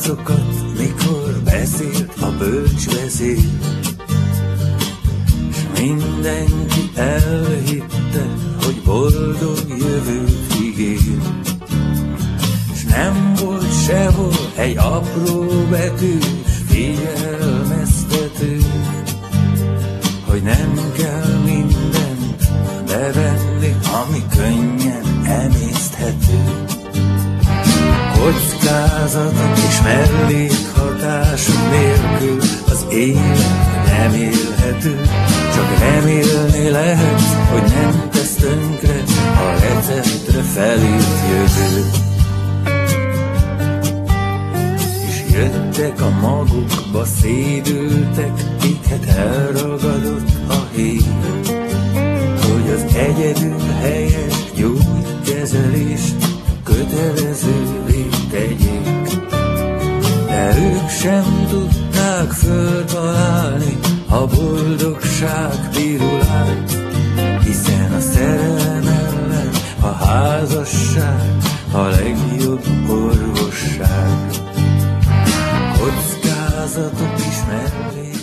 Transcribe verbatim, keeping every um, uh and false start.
arcokat, mikor beszélt a bölcs beszél, s mindenki elhitte, hogy boldog jövőt ígér. S nem volt sehol egy apró betűs figyelmeztető, hogy nem kell mindent bevenni, ami könnyen emészthető. Kockázatok és mellékhatások nélkül az élet nem élhető, csak remélni lehet, hogy nem tesz tönkre a receptre felírt jövő. És jöttek a magukba szédültek, kiket elragadott a hír, hogy az egyedül helyes gyógykezelést kötelezővé tegyék. De ők sem tudták föltalálni a boldogság pirulát, hiszen a szerelem ellen a házasság a legjobb orvosság. Kockázatok is mellé